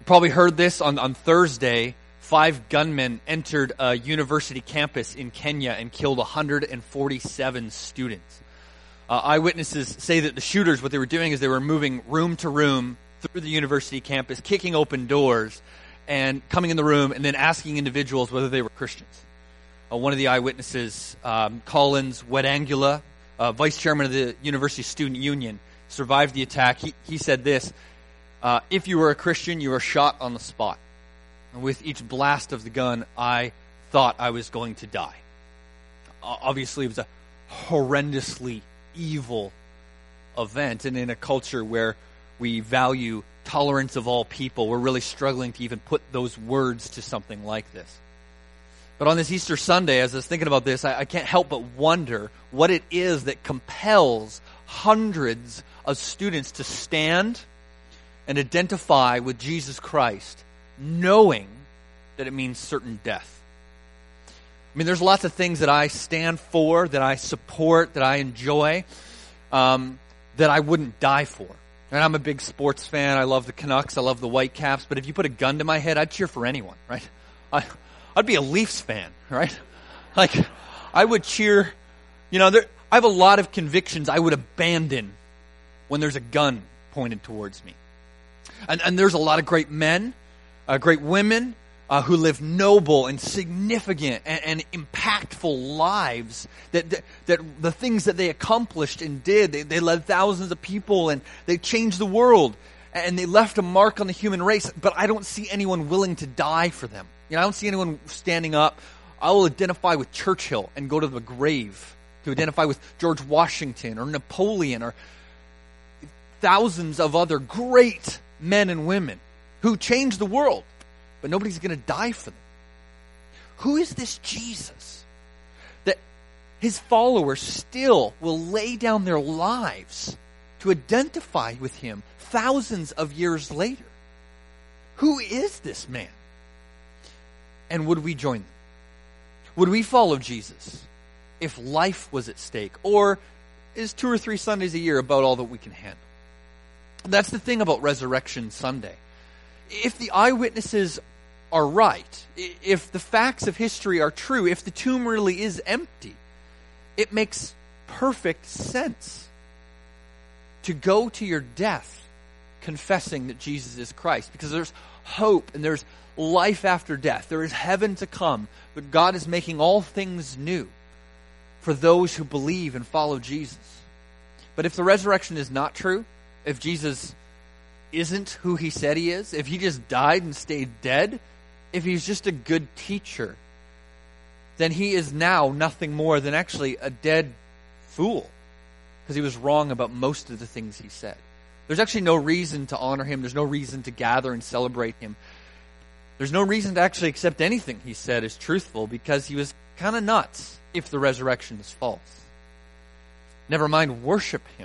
Probably heard this on Thursday. 5 gunmen entered a university campus in Kenya and killed 147 students. Eyewitnesses say that the shooters, what they were doing is they were moving room to room through the university campus, kicking open doors and coming in the room and then asking individuals whether they were Christians. One of the eyewitnesses, Collins Wetangula, vice chairman of the University Student Union, survived the attack. He said this, if you were a Christian, you were shot on the spot. And with each blast of the gun, I thought I was going to die. Obviously, it was a horrendously evil event. And in a culture where we value tolerance of all people, we're really struggling to even put those words to something like this. But on this Easter Sunday, as I was thinking about this, I can't help but wonder what it is that compels hundreds of students to stand and identify with Jesus Christ, knowing that it means certain death. I mean, there's lots of things that I stand for, that I support, that I enjoy, that I wouldn't die for. And I'm a big sports fan. I love the Canucks. I love the Whitecaps. But if you put a gun to my head, I'd cheer for anyone, right? I'd be a Leafs fan, right? Like, I would cheer, I have a lot of convictions I would abandon when there's a gun pointed towards me. And there's a lot of great men, great women, who live noble and significant and impactful lives, that the things that they accomplished and did, they led thousands of people and they changed the world and they left a mark on the human race, but I don't see anyone willing to die for them. I don't see anyone standing up. I will identify with Churchill and go to the grave to identify with George Washington or Napoleon or thousands of other great men and women who changed the world, but nobody's going to die for them. Who is this Jesus that his followers still will lay down their lives to identify with him thousands of years later? Who is this man? And would we join them? Would we follow Jesus if life was at stake? Or is 2 or 3 Sundays a year about all that we can handle? That's the thing about Resurrection Sunday. If the eyewitnesses are right, if the facts of history are true, if the tomb really is empty, it makes perfect sense to go to your death confessing that Jesus is Christ, because there's hope and there's life after death. There is heaven to come, but God is making all things new for those who believe and follow Jesus. But if the resurrection is not true, if Jesus isn't who he said he is, if he just died and stayed dead, if he's just a good teacher, then he is now nothing more than actually a dead fool, because he was wrong about most of the things he said. There's actually no reason to honor him. There's no reason to gather and celebrate him. There's no reason to actually accept anything he said as truthful, because he was kind of nuts if the resurrection is false. Never mind worship him.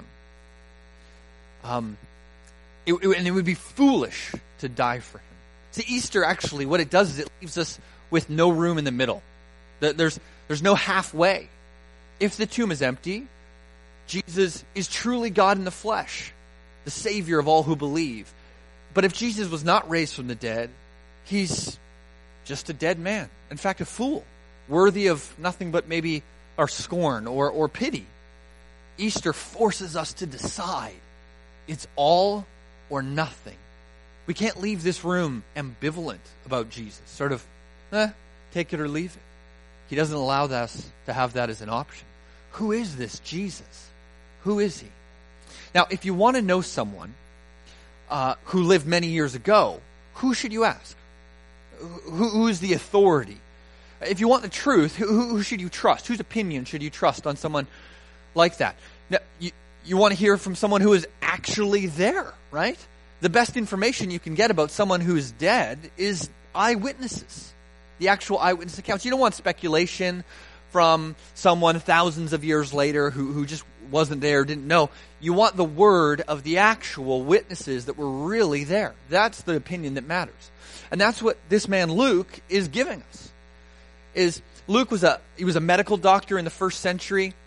And it would be foolish to die for him. See, Easter actually, what it does is it leaves us with no room in the middle. There's no halfway. If the tomb is empty, Jesus is truly God in the flesh, the Savior of all who believe. But if Jesus was not raised from the dead, he's just a dead man. In fact, a fool, worthy of nothing but maybe our scorn or pity. Easter forces us to decide. It's all or nothing. We can't leave this room ambivalent about Jesus. Sort of, take it or leave it. He doesn't allow us to have that as an option. Who is this Jesus? Who is he? Now, if you want to know someone who lived many years ago, who should you ask? Who is the authority? If you want the truth, who should you trust? Whose opinion should you trust on someone like that? Now, you want to hear from someone who is actually there, right? The best information you can get about someone who is dead is eyewitnesses, the actual eyewitness accounts. You don't want speculation from someone thousands of years later who just wasn't there, didn't know. You want the word of the actual witnesses that were really there. That's the opinion that matters. And that's what this man Luke is giving us. Luke was a medical doctor in the first century.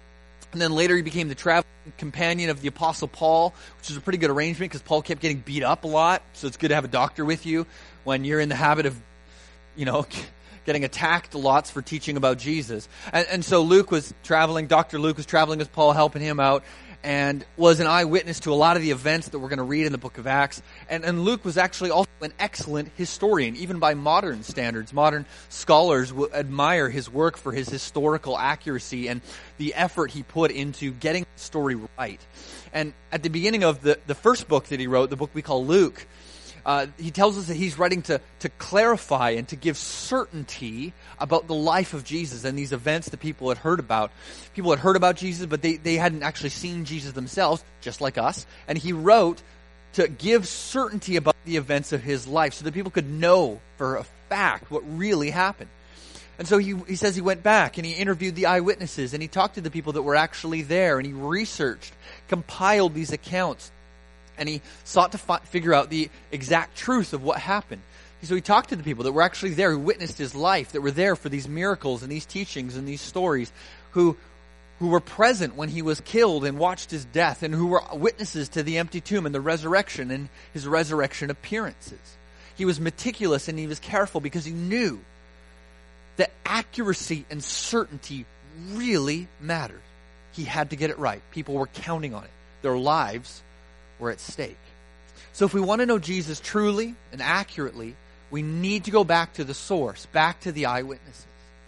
And then later he became the traveling companion of the Apostle Paul, which is a pretty good arrangement because Paul kept getting beat up a lot. So it's good to have a doctor with you when you're in the habit of, getting attacked lots for teaching about Jesus. And so Dr. Luke was traveling with Paul, helping him out, and was an eyewitness to a lot of the events that we're going to read in the book of Acts. And Luke was actually also an excellent historian, even by modern standards. Modern scholars will admire his work for his historical accuracy and the effort he put into getting the story right. And at the beginning of the first book that he wrote, the book we call Luke, he tells us that he's writing to clarify and to give certainty about the life of Jesus and these events that people had heard about. People had heard about Jesus, but they hadn't actually seen Jesus themselves, just like us. And he wrote to give certainty about the events of his life so that people could know for a fact what really happened. And so he says he went back and he interviewed the eyewitnesses and he talked to the people that were actually there and he researched, compiled these accounts. And he sought to figure out the exact truth of what happened. So he talked to the people that were actually there, who witnessed his life, that were there for these miracles and these teachings and these stories, who were present when he was killed and watched his death, and who were witnesses to the empty tomb and the resurrection and his resurrection appearances. He was meticulous and he was careful because he knew that accuracy and certainty really mattered. He had to get it right. People were counting on it. Their lives were at stake. So if we want to know Jesus truly and accurately, we need to go back to the source, back to the eyewitnesses.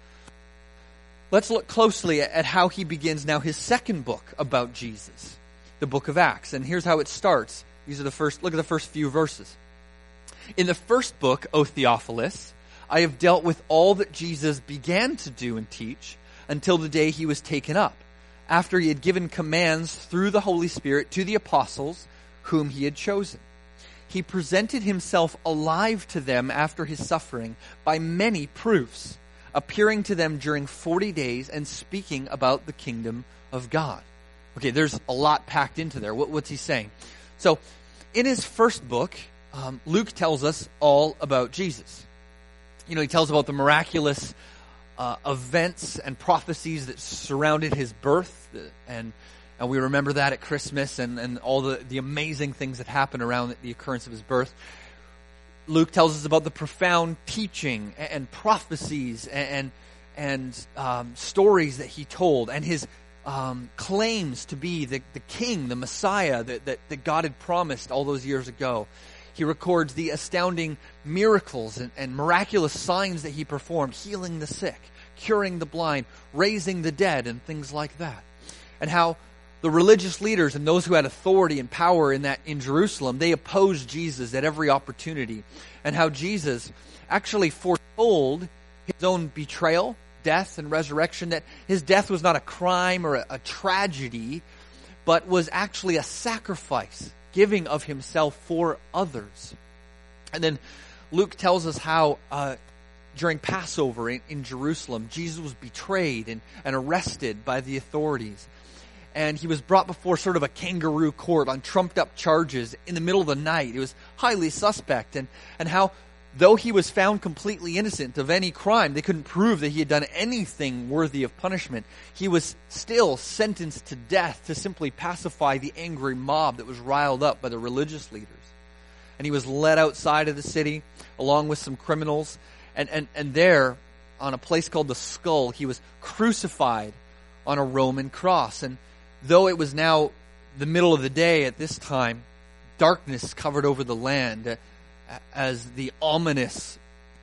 Let's look closely at how he begins now his second book about Jesus, the book of Acts. And here's how it starts. Look at the first few verses. In the first book, O Theophilus, I have dealt with all that Jesus began to do and teach until the day he was taken up, after he had given commands through the Holy Spirit to the apostles whom he had chosen. He presented himself alive to them after his suffering by many proofs, appearing to them during 40 days and speaking about the kingdom of God. Okay, there's a lot packed into there. What's he saying? So, in his first book, Luke tells us all about Jesus. He tells about the miraculous events and prophecies that surrounded his birth, and we remember that at Christmas and all the amazing things that happen around the occurrence of his birth. Luke tells us about the profound teaching and prophecies and stories that he told, and his claims to be the king, the Messiah that God had promised all those years ago. He records the astounding miracles and miraculous signs that he performed, healing the sick, curing the blind, raising the dead, and things like that. And how the religious leaders and those who had authority and power in Jerusalem, they opposed Jesus at every opportunity. And how Jesus actually foretold his own betrayal, death, and resurrection, that his death was not a crime or a tragedy, but was actually a sacrifice, giving of himself for others. And then Luke tells us how during Passover in Jerusalem, Jesus was betrayed and arrested by the authorities. And he was brought before sort of a kangaroo court on trumped-up charges in the middle of the night. It was highly suspect. And how, though he was found completely innocent of any crime, they couldn't prove that he had done anything worthy of punishment. He was still sentenced to death to simply pacify the angry mob that was riled up by the religious leaders. And he was led outside of the city along with some criminals. And there, on a place called the Skull, he was crucified on a Roman cross. And though it was now the middle of the day at this time, darkness covered over the land as the ominous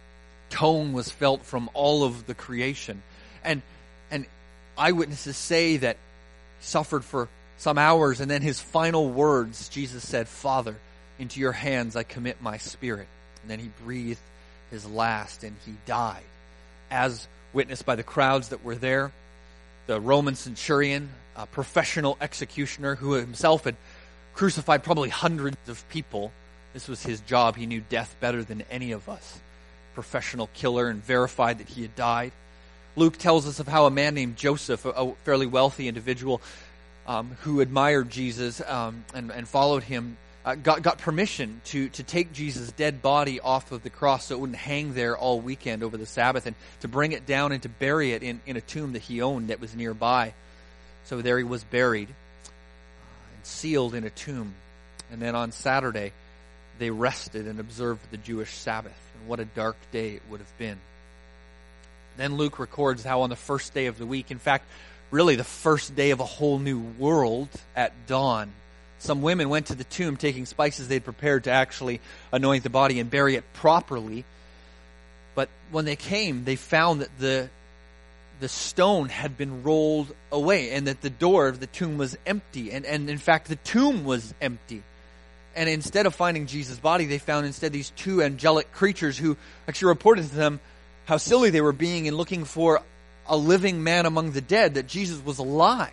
tone was felt from all of the creation. And eyewitnesses say that he suffered for some hours, and then his final words, Jesus said, "Father, into your hands I commit my spirit." And then he breathed his last and he died, as witnessed by the crowds that were there. The Roman centurion, a professional executioner who himself had crucified probably hundreds of people. This was his job. He knew death better than any of us. Professional killer, and verified that he had died. Luke tells us of how a man named Joseph, a fairly wealthy individual who admired Jesus and followed him, got permission to take Jesus' dead body off of the cross so it wouldn't hang there all weekend over the Sabbath, and to bring it down and to bury it in a tomb that he owned that was nearby. So there he was buried and sealed in a tomb. And then on Saturday, they rested and observed the Jewish Sabbath. And what a dark day it would have been. Then Luke records how on the first day of the week, in fact, really the first day of a whole new world at dawn, some women went to the tomb taking spices they'd prepared to actually anoint the body and bury it properly. But when they came, they found that the stone had been rolled away and that the door of the tomb was empty. And in fact, the tomb was empty. And instead of finding Jesus' body, they found instead these two angelic creatures who actually reported to them how silly they were being in looking for a living man among the dead, that Jesus was alive.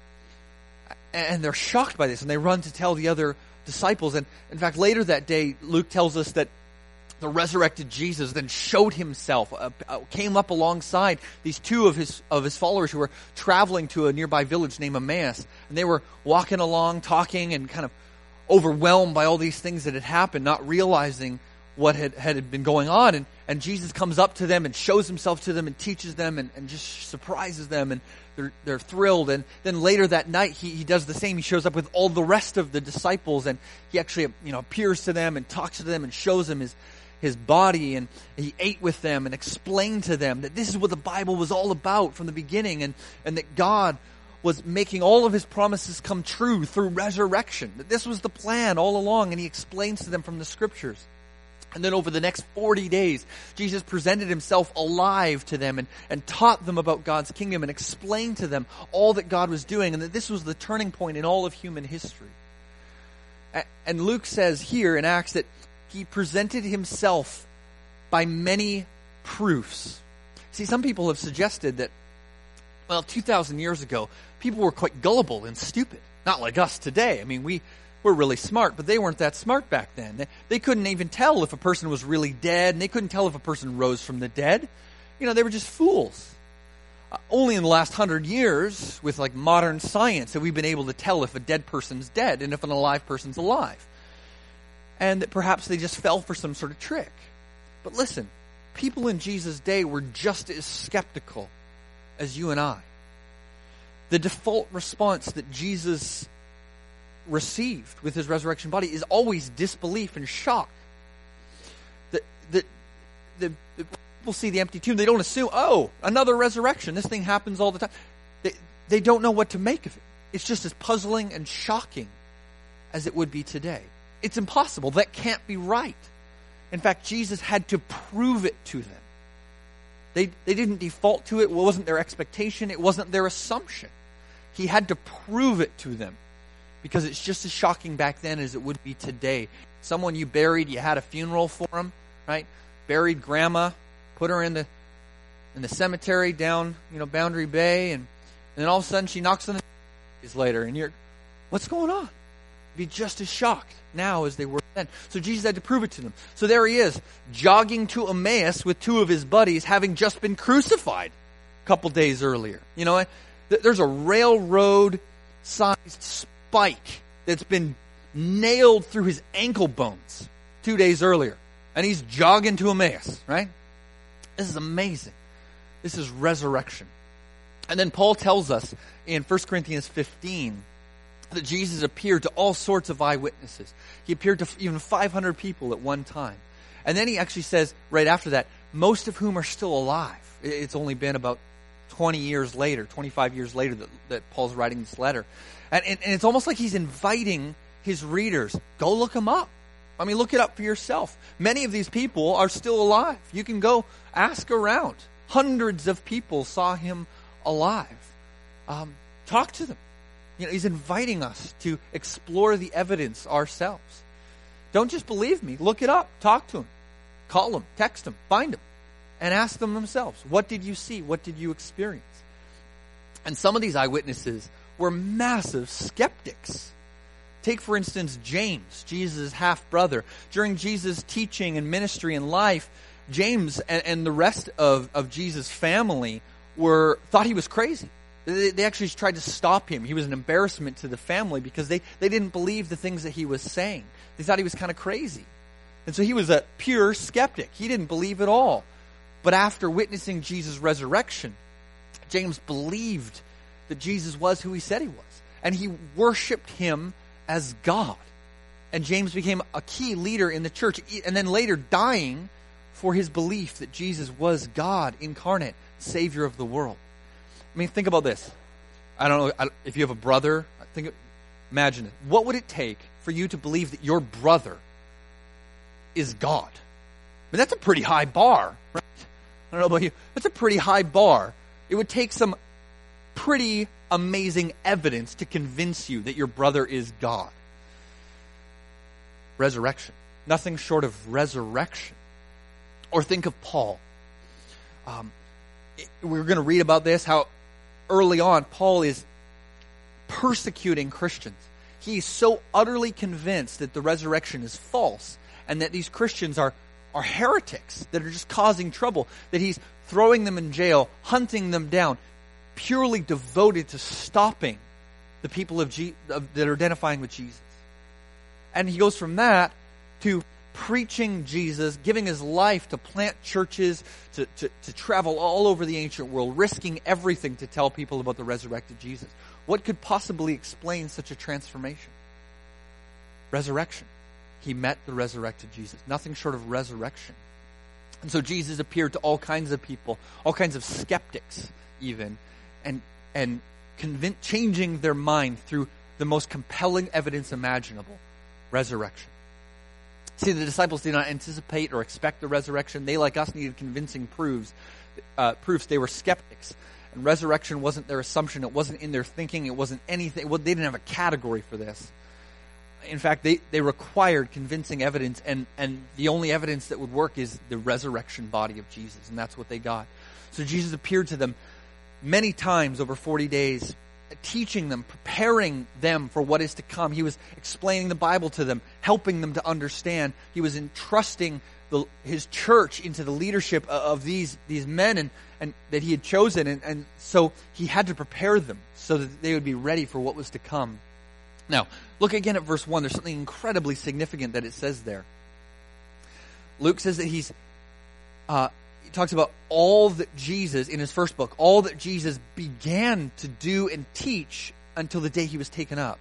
And they're shocked by this, and they run to tell the other disciples. And in fact, later that day, Luke tells us that the resurrected Jesus then showed himself, came up alongside these two of his followers who were traveling to a nearby village named Emmaus. And they were walking along, talking, and kind of overwhelmed by all these things that had happened, not realizing what had been going on. And Jesus comes up to them and shows himself to them and teaches them and just surprises them, and they're thrilled. And then later that night, he does the same. He shows up with all the rest of the disciples, and he actually appears to them and talks to them and shows them his body, and he ate with them and explained to them that this is what the Bible was all about from the beginning, and that God was making all of his promises come true through resurrection, that this was the plan all along. And he explains to them from the scriptures. And then over the next 40 days, Jesus presented himself alive to them and taught them about God's kingdom and explained to them all that God was doing, and that this was the turning point in all of human history. And Luke says here in Acts that he presented himself by many proofs. See, some people have suggested that, 2,000 years ago, people were quite gullible and stupid. Not like us today. I mean, we're really smart, but they weren't that smart back then. They couldn't even tell if a person was really dead, and they couldn't tell if a person rose from the dead. They were just fools. Only in the last 100 years, with like modern science, have we been able to tell if a dead person's dead and if an alive person's alive. And that perhaps they just fell for some sort of trick. But listen, people in Jesus' day were just as skeptical as you and I. The default response that Jesus received with his resurrection body is always disbelief and shock. The people see the empty tomb, they don't assume, another resurrection. This thing happens all the time. They don't know what to make of it. It's just as puzzling and shocking as it would be today. It's impossible. That can't be right. In fact, Jesus had to prove it to them. They didn't default to it. It wasn't their expectation. It wasn't their assumption. He had to prove it to them, because it's just as shocking back then as it would be today. Someone you buried, you had a funeral for him, right? Buried grandma, put her in the cemetery down, Boundary Bay, and then all of a sudden she knocks on the door days later, and you're, what's going on? Be just as shocked now as they were then. So Jesus had to prove it to them. So there he is, jogging to Emmaus with two of his buddies, having just been crucified a couple days earlier. There's a railroad-sized spike that's been nailed through his ankle bones 2 days earlier. And he's jogging to Emmaus, right? This is amazing. This is resurrection. And then Paul tells us in 1 Corinthians 15 that Jesus appeared to all sorts of eyewitnesses. He appeared to even 500 people at one time. And then he actually says right after that, most of whom are still alive. It's only been about 20 years later, 25 years later that Paul's writing this letter. And it's almost like he's inviting his readers, go look him up. Look it up for yourself. Many of these people are still alive. You can go ask around. Hundreds of people saw him alive. Talk to them. He's inviting us to explore the evidence ourselves. Don't just believe me. Look it up. Talk to them. Call them. Text them. Find them. And ask them themselves. What did you see? What did you experience? And some of these eyewitnesses were massive skeptics. Take, for instance, James, Jesus' half-brother. During Jesus' teaching and ministry and life, James and the rest of Jesus' family thought he was crazy. They actually tried to stop him. He was an embarrassment to the family because they didn't believe the things that he was saying. They thought he was kind of crazy. And so he was a pure skeptic. He didn't believe at all. But after witnessing Jesus' resurrection, James believed that Jesus was who he said he was. And he worshiped him as God. And James became a key leader in the church, and then later dying for his belief that Jesus was God incarnate, Savior of the world. I mean, think about this. I don't know if you have a brother. Imagine it. What would it take for you to believe that your brother is God? I mean, that's a pretty high bar, right? I don't know about you. That's a pretty high bar. It would take some pretty amazing evidence to convince you that your brother is God. Resurrection. Nothing short of resurrection. Or think of Paul. We're going to read about this, how early on Paul is persecuting Christians. He's so utterly convinced that the resurrection is false and that these Christians are heretics that are just causing trouble, that he's throwing them in jail, hunting them down, purely devoted to stopping the people that are identifying with Jesus. And he goes from that to preaching Jesus, giving his life to plant churches, to travel all over the ancient world, risking everything to tell people about the resurrected Jesus. What could possibly explain such a transformation? Resurrection. He met the resurrected Jesus. Nothing short of resurrection. And so Jesus appeared to all kinds of people, all kinds of skeptics even, and changing their mind through the most compelling evidence imaginable. Resurrection. See, the disciples did not anticipate or expect the resurrection. They, like us, needed convincing proofs. They were skeptics. And resurrection wasn't their assumption. It wasn't in their thinking. It wasn't anything. Well, they didn't have a category for this. In fact, they required convincing evidence, and the only evidence that would work is the resurrection body of Jesus, and that's what they got. So Jesus appeared to them many times over 40 days, teaching them, preparing them for what is to come. He was explaining the Bible to them, helping them to understand. He was entrusting his church into the leadership of these men and that he had chosen, and so he had to prepare them so that they would be ready for what was to come. Now, look again at verse 1. There's something incredibly significant that it says there. Luke says that he talks about all that Jesus, in his first book, all that Jesus began to do and teach until the day he was taken up.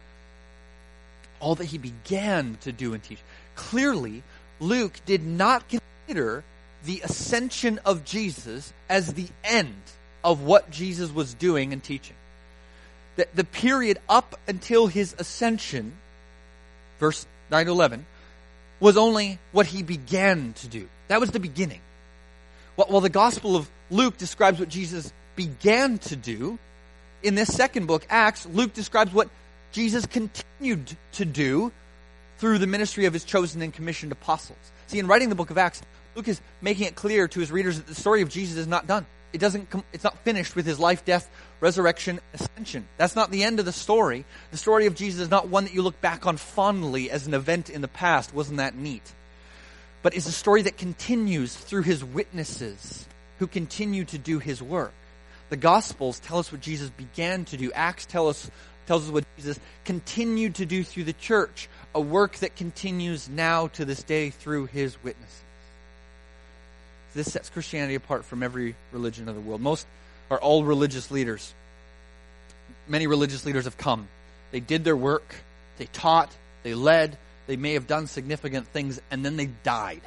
All that he began to do and teach. Clearly, Luke did not consider the ascension of Jesus as the end of what Jesus was doing and teaching. The period up until his ascension, verse 9 to 11, was only what he began to do. That was the beginning. While the Gospel of Luke describes what Jesus began to do, in this second book, Acts, Luke describes what Jesus continued to do through the ministry of his chosen and commissioned apostles. See, in writing the book of Acts, Luke is making it clear to his readers that the story of Jesus is not done. It's not finished with his life, death, resurrection, ascension. That's not the end of the story. The story of Jesus is not one that you look back on fondly as an event in the past. Wasn't that neat? But it's a story that continues through his witnesses who continue to do his work. The Gospels tell us what Jesus began to do. Acts tells us what Jesus continued to do through the church, a work that continues now to this day through his witnesses. This sets Christianity apart from every religion of the world. Most are all religious leaders. Many religious leaders have come. They did their work. They taught. They led. They may have done significant things, and then they died.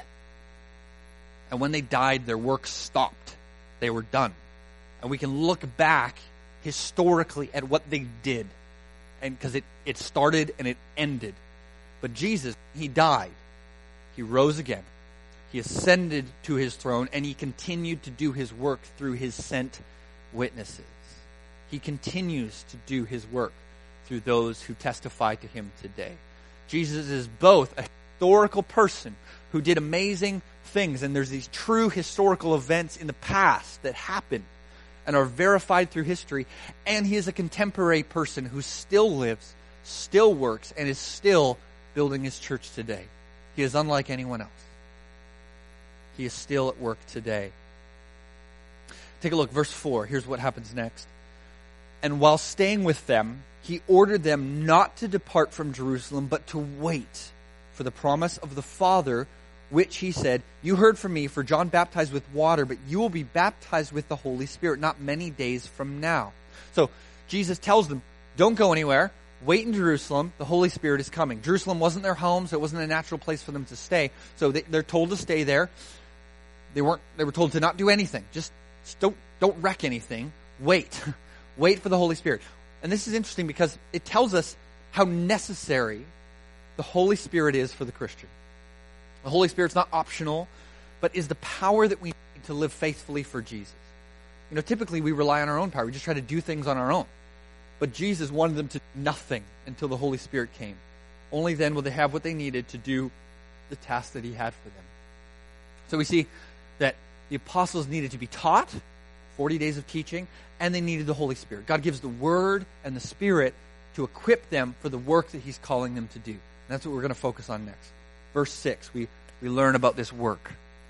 And when they died, their work stopped. They were done. And we can look back historically at what they did, and because it started and it ended. But Jesus, he died. He rose again. He ascended to his throne, and he continued to do his work through his sent witnesses. He continues to do his work through those who testify to him today. Jesus is both a historical person who did amazing things, and there's these true historical events in the past that happened and are verified through history, and he is a contemporary person who still lives, still works, and is still building his church today. He is unlike anyone else. He is still at work today. Take a look, verse 4. Here's what happens next. And while staying with them, he ordered them not to depart from Jerusalem, but to wait for the promise of the Father, which he said, "You heard from me, for John baptized with water, but you will be baptized with the Holy Spirit not many days from now." So Jesus tells them, don't go anywhere. Wait in Jerusalem. The Holy Spirit is coming. Jerusalem wasn't their home, so it wasn't a natural place for them to stay. So they're told to stay there. They were told to not do anything. Just don't wreck anything. Wait. Wait for the Holy Spirit. And this is interesting because it tells us how necessary the Holy Spirit is for the Christian. The Holy Spirit's not optional, but is the power that we need to live faithfully for Jesus. You know, typically we rely on our own power. We just try to do things on our own. But Jesus wanted them to do nothing until the Holy Spirit came. Only then will they have what they needed to do the task that he had for them. So we see that the apostles needed to be taught, 40 days of teaching, and they needed the Holy Spirit. God gives the Word and the Spirit to equip them for the work that he's calling them to do. And that's what we're going to focus on next. Verse 6, we learn about this work.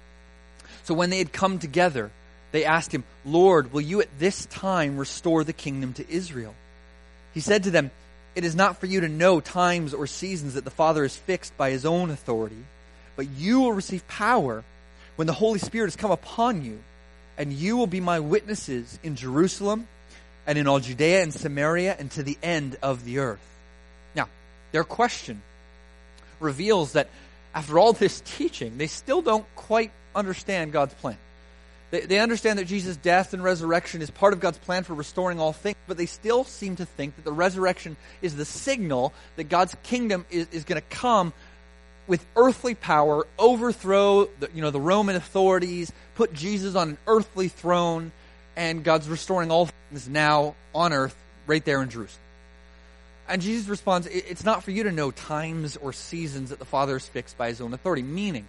So when they had come together, they asked him, Lord, will you at this time restore the kingdom to Israel? He said to them, it is not for you to know times or seasons that the Father has fixed by his own authority, but you will receive power when the Holy Spirit has come upon you, and you will be my witnesses in Jerusalem and in all Judea and Samaria and to the end of the earth. Now, their question reveals that after all this teaching, they still don't quite understand God's plan. They understand that Jesus' death and resurrection is part of God's plan for restoring all things, but they still seem to think that the resurrection is the signal that God's kingdom is going to come with earthly power, overthrow the Roman authorities, put Jesus on an earthly throne, and God's restoring all things now on earth, right there in Jerusalem. And Jesus responds, it's not for you to know times or seasons that the Father has fixed by his own authority, meaning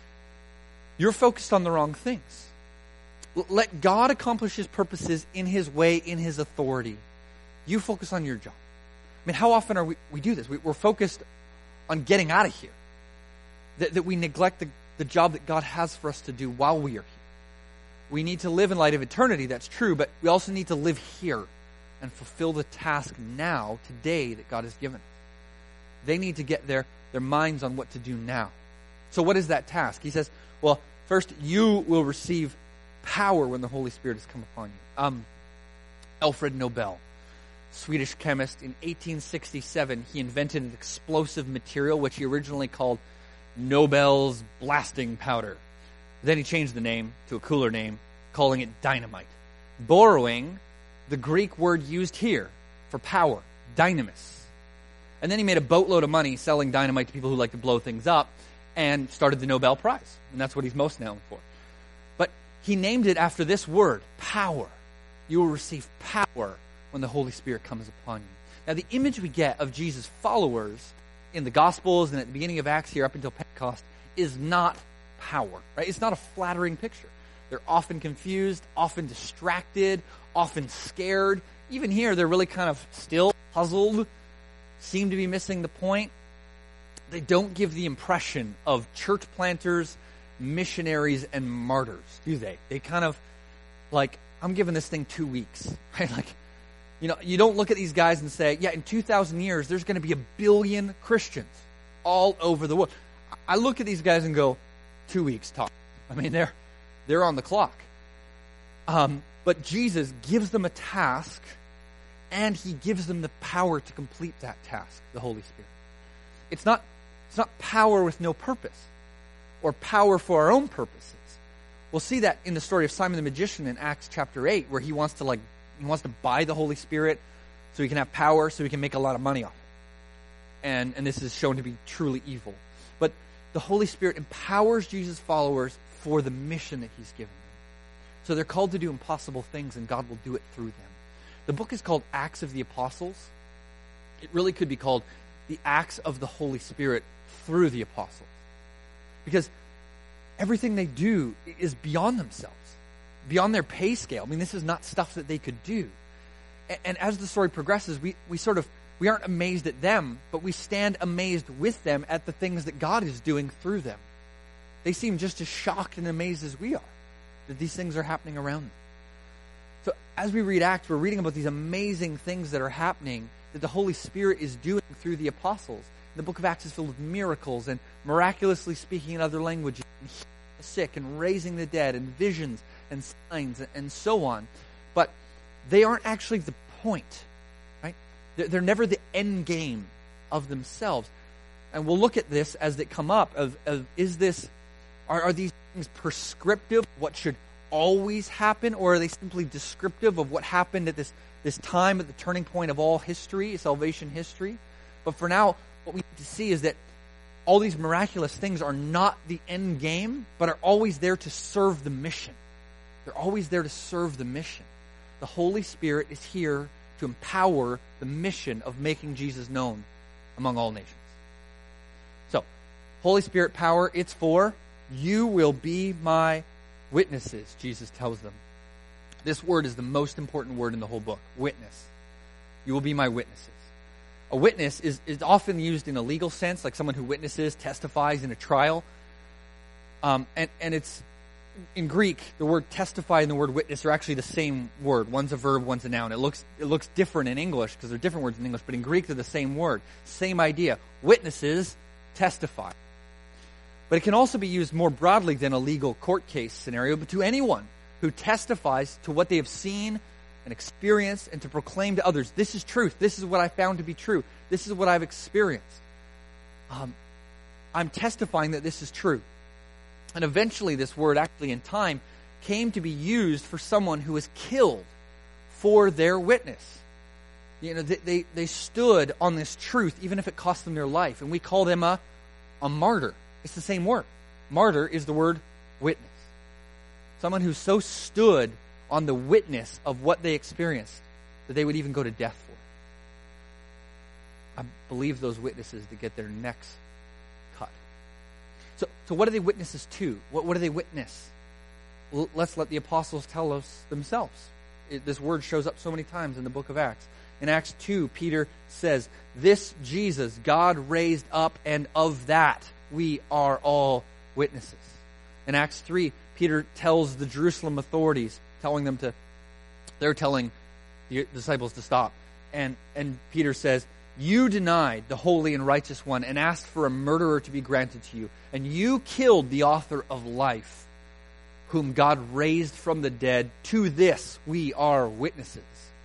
you're focused on the wrong things. Let God accomplish his purposes in his way, in his authority. You focus on your job. I mean, how often are we do this? We're focused on getting out of here. That we neglect the job that God has for us to do while we are here. We need to live in light of eternity, that's true, but we also need to live here and fulfill the task now, today, that God has given us. They need to get their minds on what to do now. So what is that task? He says, well, first, you will receive power when the Holy Spirit has come upon you. Alfred Nobel, Swedish chemist, in 1867, he invented an explosive material which he originally called Nobel's blasting powder. Then he changed the name to a cooler name, calling it dynamite, borrowing the Greek word used here for power, dynamis. And then he made a boatload of money selling dynamite to people who like to blow things up and started the Nobel Prize. And that's what he's most known for. But he named it after this word, power. You will receive power when the Holy Spirit comes upon you. Now, the image we get of Jesus' followers in the Gospels and at the beginning of Acts here up until Pentecost is not power, right? It's not a flattering picture. They're often confused, often distracted, often scared. Even here, they're really kind of still puzzled, seem to be missing the point. They don't give the impression of church planters, missionaries, and martyrs, do they? They kind of like, I'm giving this thing 2 weeks, right? Like, you don't look at these guys and say, yeah, in 2,000 years, there's going to be 1 billion Christians all over the world. I look at these guys and go, 2 weeks talk. I mean, they're on the clock. But Jesus gives them a task, and he gives them the power to complete that task, the Holy Spirit. It's not power with no purpose, or power for our own purposes. We'll see that in the story of Simon the Magician in Acts chapter 8, where he wants to buy the Holy Spirit so he can have power, so he can make a lot of money off it. And this is shown to be truly evil. But the Holy Spirit empowers Jesus' followers for the mission that he's given them. So they're called to do impossible things, and God will do it through them. The book is called Acts of the Apostles. It really could be called the Acts of the Holy Spirit through the apostles. Because everything they do is beyond themselves, beyond their pay scale. I mean, this is not stuff that they could do. And as the story progresses, we aren't amazed at them, but we stand amazed with them at the things that God is doing through them. They seem just as shocked and amazed as we are that these things are happening around them. So as we read Acts, we're reading about these amazing things that are happening that the Holy Spirit is doing through the apostles. The book of Acts is filled with miracles and miraculously speaking in other languages, and healing the sick and raising the dead, and visions and signs and so on. But they aren't actually the point They're never the end game of themselves. And we'll look at this as they come up are these things prescriptive, what should always happen, or are they simply descriptive of what happened at this time, at the turning point of all history, salvation history? But for now, what we need to see is that all these miraculous things are not the end game, but are always there to serve the mission. They're always there to serve the mission. The Holy Spirit is here to empower the mission of making Jesus known among all nations. So, Holy Spirit power, it's for you will be my witnesses, Jesus tells them. This word is the most important word in the whole book, witness. You will be my witnesses. A witness is often used in a legal sense, like someone who witnesses, testifies in a trial. And it's, in Greek, the word testify and the word witness are actually the same word. One's a verb, one's a noun. It looks different in English because they're different words in English, but in Greek they're the same word. Same idea. Witnesses testify. But it can also be used more broadly than a legal court case scenario, but to anyone who testifies to what they have seen and experienced and to proclaim to others, this is truth. This is what I found to be true. This is what I've experienced. I'm testifying that this is true. And eventually this word actually in time came to be used for someone who was killed for their witness. You know, they stood on this truth even if it cost them their life. And we call them a martyr. It's the same word. Martyr is the word witness. Someone who so stood on the witness of what they experienced that they would even go to death for it. I believe those witnesses to get their necks cut. So what are they witnesses to? What do they witness? Well, let's let the apostles tell us themselves. This word shows up so many times in the book of Acts. In Acts 2, Peter says, this Jesus God raised up, and of that we are all witnesses. In Acts 3, Peter tells the Jerusalem authorities, they're telling the disciples to stop. And Peter says, you denied the holy and righteous one and asked for a murderer to be granted to you. And you killed the author of life, whom God raised from the dead. To this we are witnesses.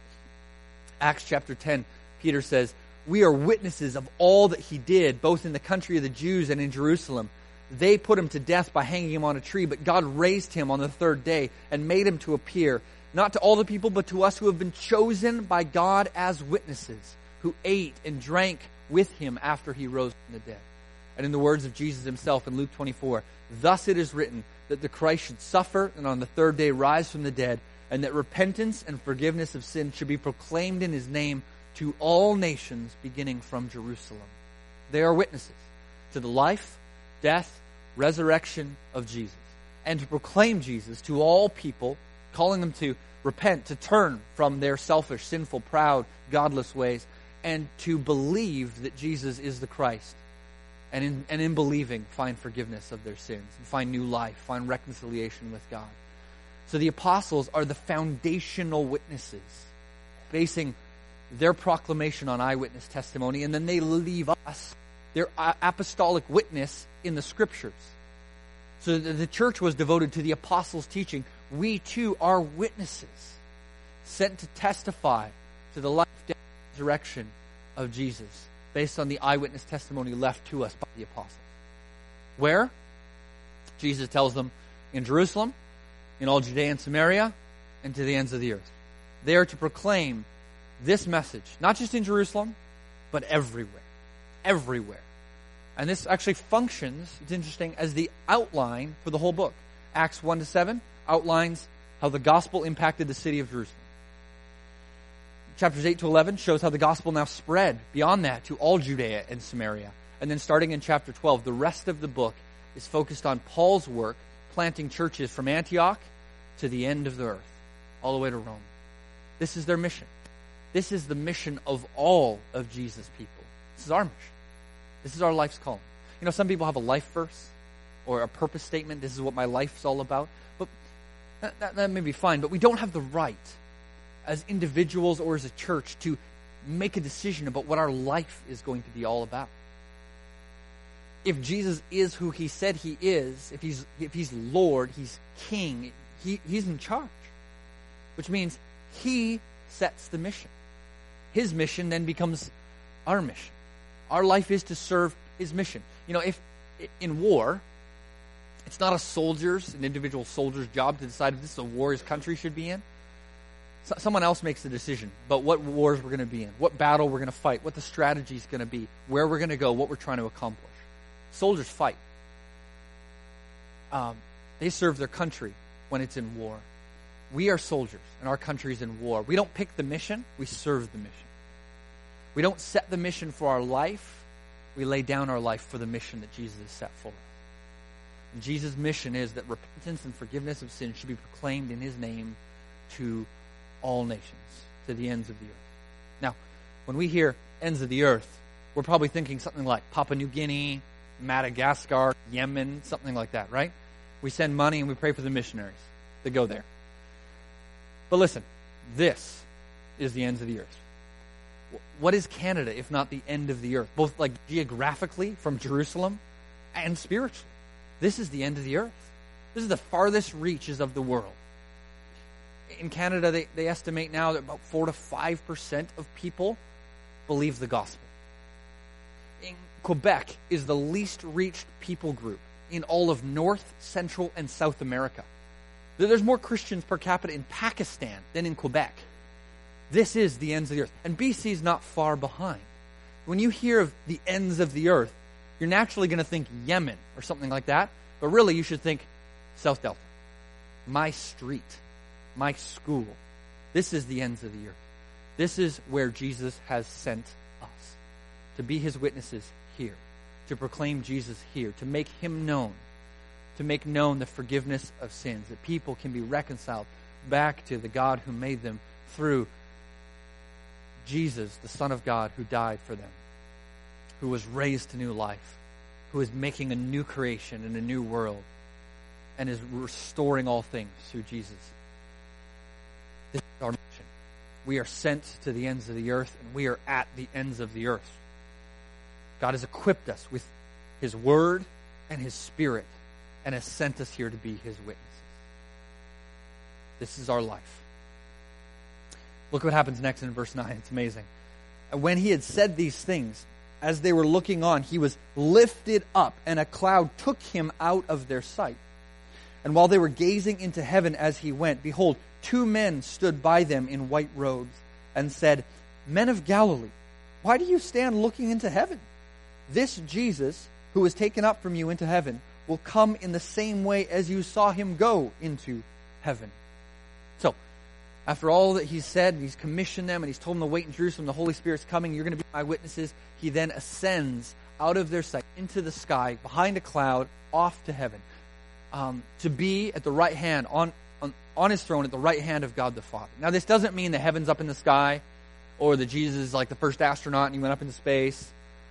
Acts chapter 10, Peter says, we are witnesses of all that he did, both in the country of the Jews and in Jerusalem. They put him to death by hanging him on a tree, but God raised him on the third day and made him to appear, not to all the people, but to us who have been chosen by God as witnesses, who ate and drank with him after he rose from the dead. And in the words of Jesus himself in Luke 24, thus it is written that the Christ should suffer and on the third day rise from the dead, and that repentance and forgiveness of sin should be proclaimed in his name to all nations, beginning from Jerusalem. They are witnesses to the life, death, resurrection of Jesus, and to proclaim Jesus to all people, calling them to repent, to turn from their selfish, sinful, proud, godless ways, and to believe that Jesus is the Christ. And in believing, find forgiveness of their sins, and find new life, find reconciliation with God. So the apostles are the foundational witnesses, basing their proclamation on eyewitness testimony, and then they leave us their apostolic witness in the Scriptures. So the church was devoted to the apostles' teaching. We too are witnesses, sent to testify to the life, death, and resurrection of Jesus, based on the eyewitness testimony left to us by the apostles. Where? Jesus tells them, in Jerusalem, in all Judea and Samaria, and to the ends of the earth. They are to proclaim this message, not just in Jerusalem, but everywhere. Everywhere. And this actually functions, it's interesting, as the outline for the whole book. Acts 1-7 outlines how the gospel impacted the city of Jerusalem. Chapters 8-11 shows how the gospel now spread beyond that to all Judea and Samaria. And then starting in chapter 12, the rest of the book is focused on Paul's work planting churches from Antioch to the end of the earth, all the way to Rome. This is their mission. This is the mission of all of Jesus' people. This is our mission. This is our life's calling. You know, some people have a life verse or a purpose statement. This is what my life's all about. But that may be fine, but we don't have the right as individuals or as a church to make a decision about what our life is going to be all about. If Jesus is who he said he is, if he's Lord, he's King, he's in charge. Which means he sets the mission. his mission then becomes our mission. Our life is to serve his mission. You know, if in war, it's not an individual soldier's job to decide if this is a war his country should be in. Someone else makes the decision about what wars we're going to be in, what battle we're going to fight, what the strategy is going to be, where we're going to go, what we're trying to accomplish. Soldiers fight. They serve their country when it's in war. We are soldiers, and our country is in war. We don't pick the mission, we serve the mission. We don't set the mission for our life, we lay down our life for the mission that Jesus has set for us. And Jesus' mission is that repentance and forgiveness of sin should be proclaimed in his name to all nations, to the ends of the earth. Now, when we hear ends of the earth, we're probably thinking something like Papua New Guinea, Madagascar, Yemen, something like that, right? We send money and we pray for the missionaries that go there. But listen, this is the ends of the earth. What is Canada if not the end of the earth? Both like geographically from Jerusalem and spiritually. This is the end of the earth. This is the farthest reaches of the world. In Canada, they estimate now that about 4 to 5% of people believe the gospel. In Quebec is the least reached people group in all of North, Central, and South America. There's more Christians per capita in Pakistan than in Quebec. This is the ends of the earth. And BC is not far behind. When you hear of the ends of the earth, you're naturally going to think Yemen or something like that. But really, you should think South Delta. My street. My school. This is the ends of the earth. This is where Jesus has sent us. To be his witnesses here. To proclaim Jesus here. To make him known. To make known the forgiveness of sins. That people can be reconciled back to the God who made them through Jesus, the Son of God, who died for them. Who was raised to new life. Who is making a new creation in a new world. And is restoring all things through Jesus. This is our mission. We are sent to the ends of the earth, and we are at the ends of the earth. God has equipped us with his word and his spirit, and has sent us here to be his witnesses. This is our life. Look what happens next in verse 9. It's amazing. When he had said these things, as they were looking on, he was lifted up, and a cloud took him out of their sight. And while they were gazing into heaven as he went, behold, 2 men stood by them in white robes and said, Men of Galilee, why do you stand looking into heaven? This Jesus, who was taken up from you into heaven, will come in the same way as you saw him go into heaven. So, after all that he's said, and he's commissioned them, and he's told them to wait in Jerusalem, the Holy Spirit's coming, you're going to be my witnesses. He then ascends out of their sight into the sky, behind a cloud, off to heaven. To be at the right hand, on his throne at the right hand of God the Father. Now, this doesn't mean the heaven's up in the sky, or that Jesus is like the first astronaut and he went up into space.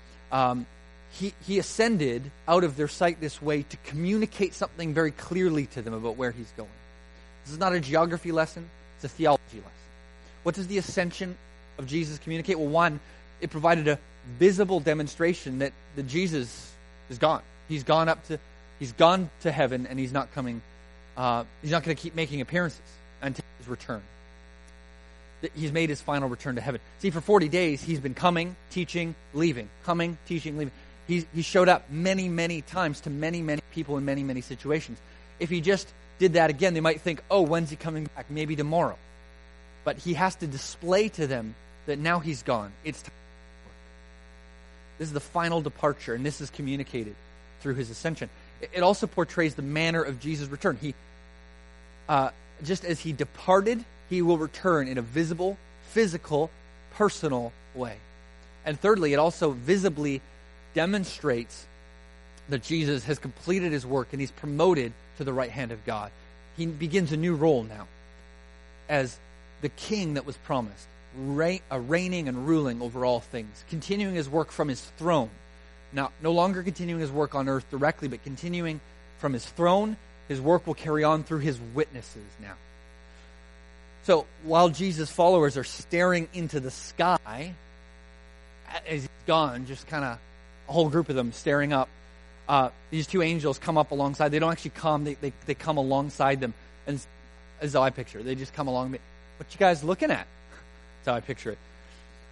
He ascended out of their sight this way to communicate something very clearly to them about where he's going. This is not a geography lesson, it's a theology lesson. What does the ascension of Jesus communicate? Well, one, it provided a visible demonstration that Jesus is gone. He's gone to heaven, and he's not coming. He's not going to keep making appearances until his return. He's made his final return to heaven. See, for 40 days, he's been coming, teaching, leaving. Coming, teaching, leaving. He showed up many, many times to many, many people in many, many situations. If he just did that again, they might think, oh, when's he coming back? Maybe tomorrow. But he has to display to them that now he's gone. It's time to work. This is the final departure, and this is communicated through his ascension. It also portrays the manner of Jesus' return. Just as he departed, he will return in a visible, physical, personal way. And thirdly, it also visibly demonstrates that Jesus has completed his work and he's promoted to the right hand of God. He begins a new role now as the king that was promised, reigning and ruling over all things, continuing his work from his throne. Now, no longer continuing his work on earth directly, but continuing from his throne. His work will carry on through his witnesses now. So, while Jesus' followers are staring into the sky, as he's gone, just kind of a whole group of them staring up, these 2 angels come up alongside. They don't actually come, they come alongside them. And as I picture it, they just come along. What you guys looking at? That's how I picture it.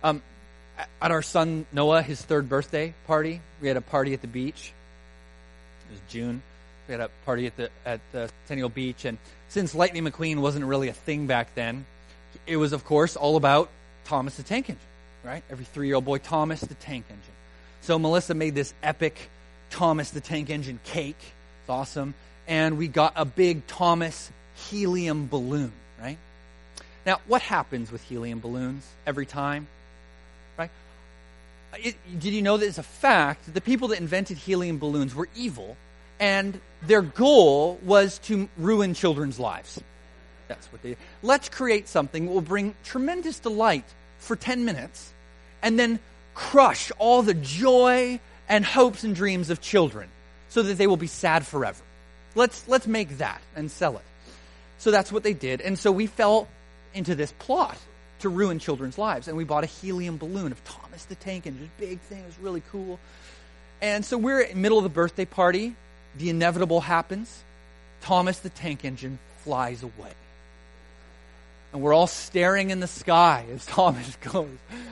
At our son Noah, his 3rd birthday party, we had a party at the beach. It was June. We had a party at the Centennial Beach, and since Lightning McQueen wasn't really a thing back then, it was, of course, all about Thomas the Tank Engine, right? Every 3-year-old boy, Thomas the Tank Engine. So Melissa made this epic Thomas the Tank Engine cake. It's awesome. And we got a big Thomas helium balloon, right? Now, what happens with helium balloons every time, right? Did you know that it's a fact that the people that invented helium balloons were evil, and their goal was to ruin children's lives? That's what they did. Let's create something that will bring tremendous delight for 10 minutes and then crush all the joy and hopes and dreams of children so that they will be sad forever. Let's make that and sell it. So that's what they did. And so we fell into this plot to ruin children's lives. And we bought a helium balloon of Thomas the Tank Engine. Big thing. It was really cool. And so we're in the middle of the birthday party. The inevitable happens. Thomas the Tank Engine flies away. And we're all staring in the sky as Thomas goes.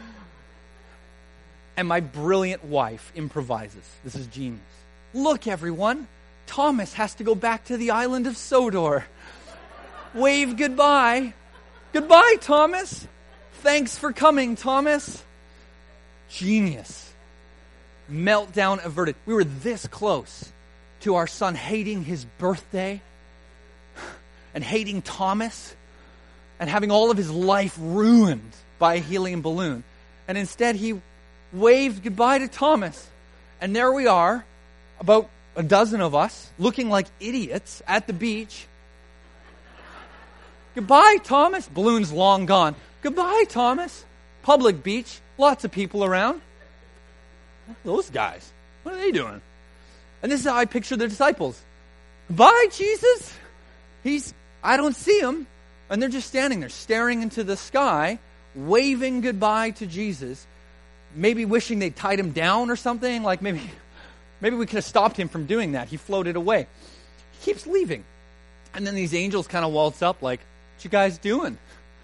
And my brilliant wife improvises. This is genius. Look, everyone. Thomas has to go back to the island of Sodor. Wave goodbye. Goodbye, Thomas. Thanks for coming, Thomas. Genius. Meltdown averted. We were this close to our son hating his birthday and hating Thomas and having all of his life ruined by a helium balloon. And instead he waved goodbye to Thomas. And there we are, about a dozen of us, looking like idiots at the beach. Goodbye, Thomas. Balloon's long gone. Goodbye, Thomas. Public beach. Lots of people around. Those guys. What are they doing? And this is how I picture the disciples. Goodbye, Jesus. I don't see him. And they're just standing there, staring into the sky, waving goodbye to Jesus. Maybe wishing they'd tied him down or something. Like maybe we could have stopped him from doing that. He floated away. He keeps leaving. And then these angels kind of waltz up like, what you guys doing?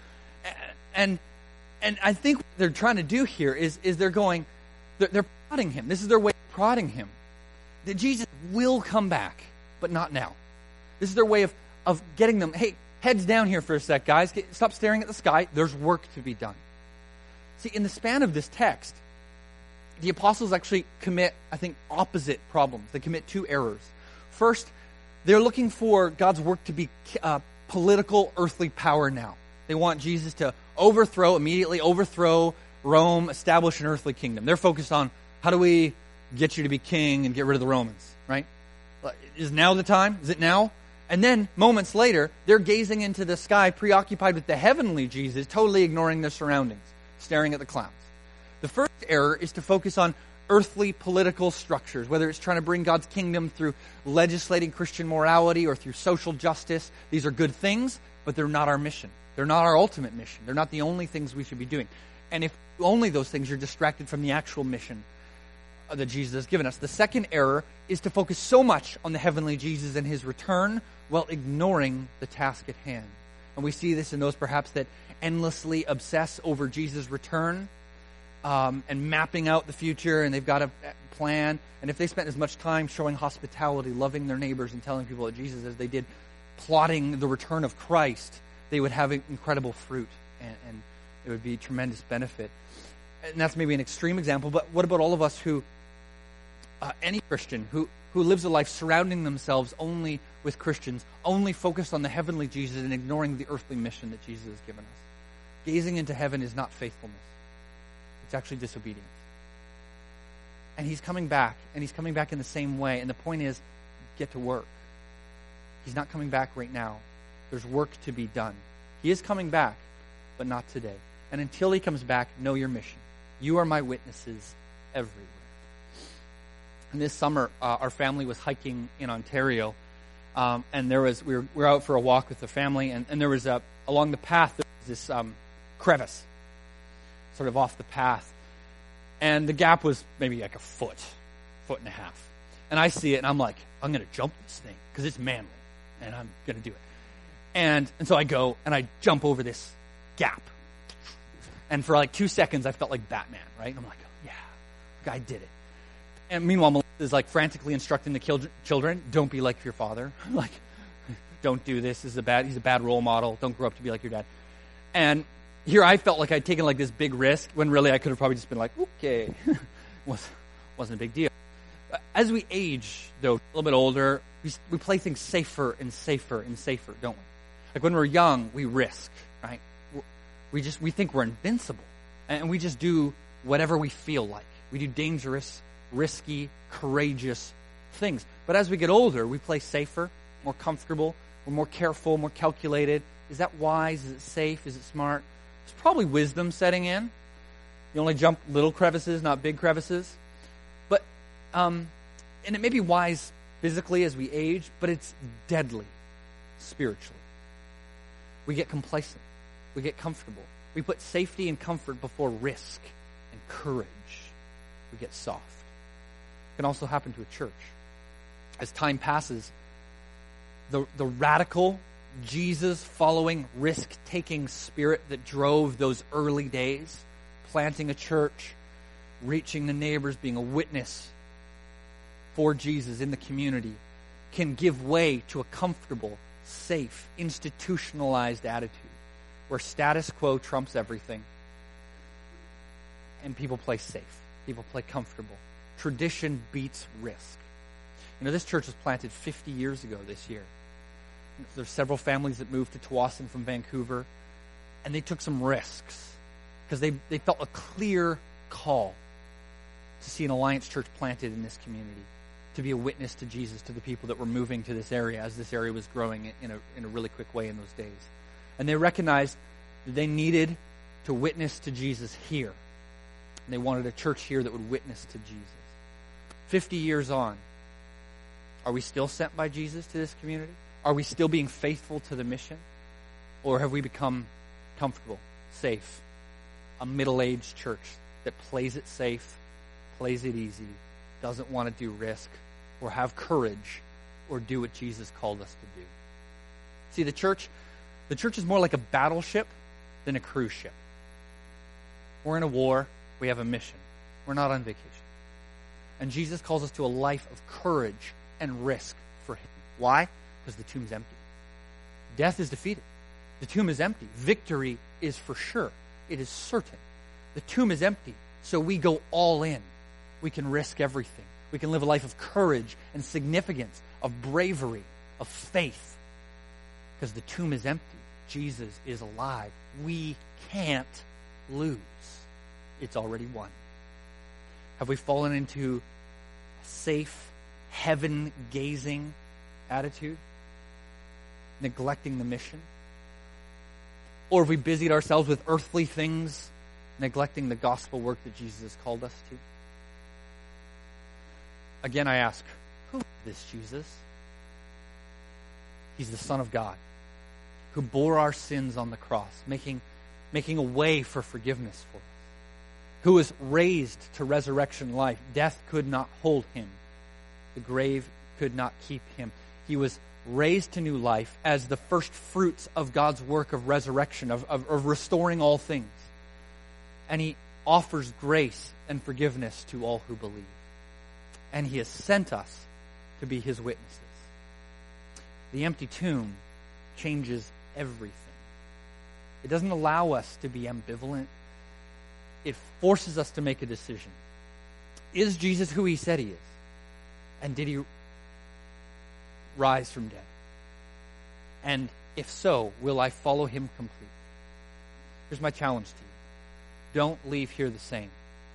And I think what they're trying to do here is they're prodding him. This is their way of prodding him. That Jesus will come back, but not now. This is their way of getting them, hey, heads down here for a sec, guys. Stop staring at the sky. There's work to be done. See, in the span of this text, the apostles actually commit, I think, opposite problems. They commit 2 errors. First, they're looking for God's work to be political, earthly power now. They want Jesus to immediately overthrow Rome, establish an earthly kingdom. They're focused on how do we get you to be king and get rid of the Romans, right? Is now the time? Is it now? And then, moments later, they're gazing into the sky, preoccupied with the heavenly Jesus, totally ignoring their surroundings, staring at the clouds. The first error is to focus on earthly political structures, whether it's trying to bring God's kingdom through legislating Christian morality or through social justice. These are good things, but they're not our mission. They're not our ultimate mission. They're not the only things we should be doing. And if only those things, you're distracted from the actual mission that Jesus has given us. The second error is to focus so much on the heavenly Jesus and his return while ignoring the task at hand. And we see this in those perhaps that endlessly obsess over Jesus' return and mapping out the future, and they've got a plan. And if they spent as much time showing hospitality, loving their neighbors, and telling people about Jesus as they did plotting the return of Christ, they would have incredible fruit, and it would be tremendous benefit. And that's maybe an extreme example, but what about all of us who, any Christian who lives a life surrounding themselves only with Christians, only focused on the heavenly Jesus and ignoring the earthly mission that Jesus has given us? Gazing into heaven is not faithfulness. It's actually disobedience. And he's coming back, and he's coming back in the same way. And the point is, get to work. He's not coming back right now. There's work to be done. He is coming back, but not today. And until he comes back, know your mission. You are my witnesses everywhere. And this summer, our family was hiking in Ontario, and we were out for a walk with the family, and there was along the path there was this crevice, sort of off the path, and the gap was maybe like a foot and a half. And I see it, and I'm like, I'm going to jump this thing because it's manly, and I'm going to do it. And so I go and I jump over this gap, And for like 2 seconds, I felt like Batman, right? I'm like, oh, yeah, guy did it. And meanwhile, Melissa is like frantically instructing the children, don't be like your father. Like, don't do this. He's a bad role model. Don't grow up to be like your dad. And here I felt like I'd taken like this big risk when really I could have probably just been like, okay. Wasn't a big deal. As we age, though, a little bit older, we play things safer and safer and safer, don't we? Like when we're young, we risk, right? We think we're invincible. And we just do whatever we feel like. We do dangerous, risky, courageous things. But as we get older, we play safer, more comfortable, we're more careful, more calculated. Is that wise? Is it safe? Is it smart? There's probably wisdom setting in. You only jump little crevices, not big crevices. But, and it may be wise physically as we age, but it's deadly spiritually. We get complacent. We get comfortable. We put safety and comfort before risk and courage. We get soft. It can also happen to a church. As time passes, the radical, Jesus-following, risk-taking spirit that drove those early days, planting a church, reaching the neighbors, being a witness for Jesus in the community, can give way to a comfortable, safe, institutionalized attitude where status quo trumps everything and people play safe. People play comfortable. Tradition beats risk. You know, this church was planted 50 years ago this year. There's several families that moved to Tsawwassen from Vancouver, and they took some risks because they felt a clear call to see an Alliance Church planted in this community, to be a witness to Jesus to the people that were moving to this area as this area was growing in a really quick way in those days. And they recognized that they needed to witness to Jesus here. And they wanted a church here that would witness to Jesus. 50 years on, are we still sent by Jesus to this community? Are we still being faithful to the mission? Or have we become comfortable, safe, a middle-aged church that plays it safe, plays it easy, doesn't want to do risk, or have courage, or do what Jesus called us to do? See, the church is more like a battleship than a cruise ship. We're in a war. We have a mission. We're not on vacation. And Jesus calls us to a life of courage and risk for Him. Why? Because the tomb's empty. Death is defeated. The tomb is empty. Victory is for sure. It is certain. The tomb is empty, so we go all in. We can risk everything. We can live a life of courage and significance, of bravery, of faith. Because the tomb is empty. Jesus is alive. We can't lose. It's already won. Have we fallen into a safe, heaven-gazing attitude? Neglecting the mission? Or have we busied ourselves with earthly things, neglecting the gospel work that Jesus has called us to? Again, I ask, who is this Jesus? He's the Son of God, who bore our sins on the cross, making a way for forgiveness for us, who was raised to resurrection life. Death could not hold him. The grave could not keep him. He was raised to new life as the first fruits of God's work of resurrection, of restoring all things. And He offers grace and forgiveness to all who believe. And He has sent us to be His witnesses. The empty tomb changes everything. It doesn't allow us to be ambivalent. It forces us to make a decision. Is Jesus who He said He is? And did He rise from dead? And if so, will I follow Him completely? Here's my challenge to you. Don't leave here the same.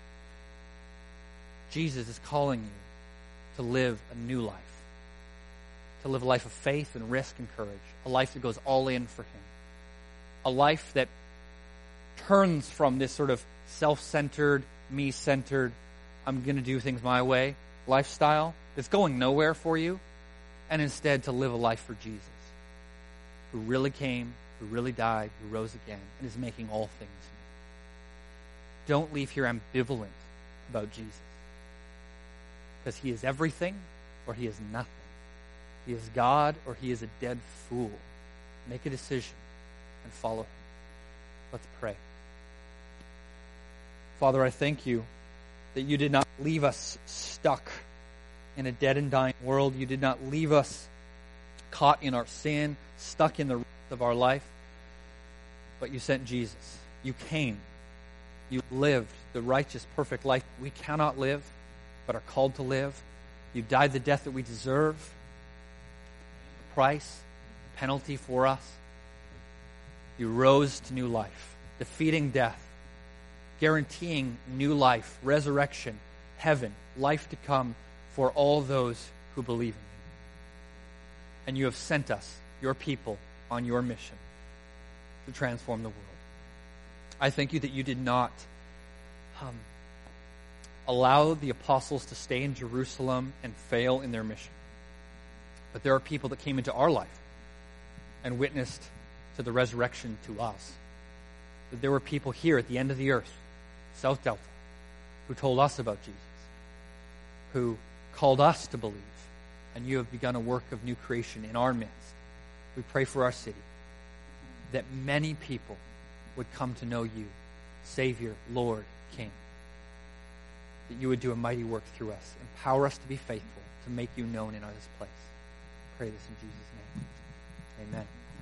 Jesus is calling you to live a new life. To live a life of faith and risk and courage. A life that goes all in for Him. A life that turns from this sort of self-centered, me-centered, I'm going to do things my way lifestyle that's going nowhere for you, and instead to live a life for Jesus, who really came, who really died, who rose again, and is making all things new. Don't leave here ambivalent about Jesus, because He is everything or He is nothing. He is God or He is a dead fool. Make a decision and follow Him. Let's pray. Father, I thank you that you did not leave us stuck in a dead and dying world. You did not leave us caught in our sin, stuck in the rut of our life, but you sent Jesus. You came. You lived the righteous, perfect life we cannot live, but are called to live. You died the death that we deserve, the price, the penalty for us. You rose to new life, defeating death, guaranteeing new life, resurrection, heaven, life to come for all those who believe in you. And you have sent us, your people, on your mission to transform the world. I thank you that you did not allow the apostles to stay in Jerusalem and fail in their mission. But there are people that came into our life and witnessed to the resurrection to us. That there were people here at the end of the earth, South Delta, who told us about Jesus, who called us to believe, and you have begun a work of new creation in our midst. We pray for our city, that many people would come to know you, Savior, Lord, King. That you would do a mighty work through us. Empower us to be faithful, to make you known in this place. I pray this in Jesus' name. Amen.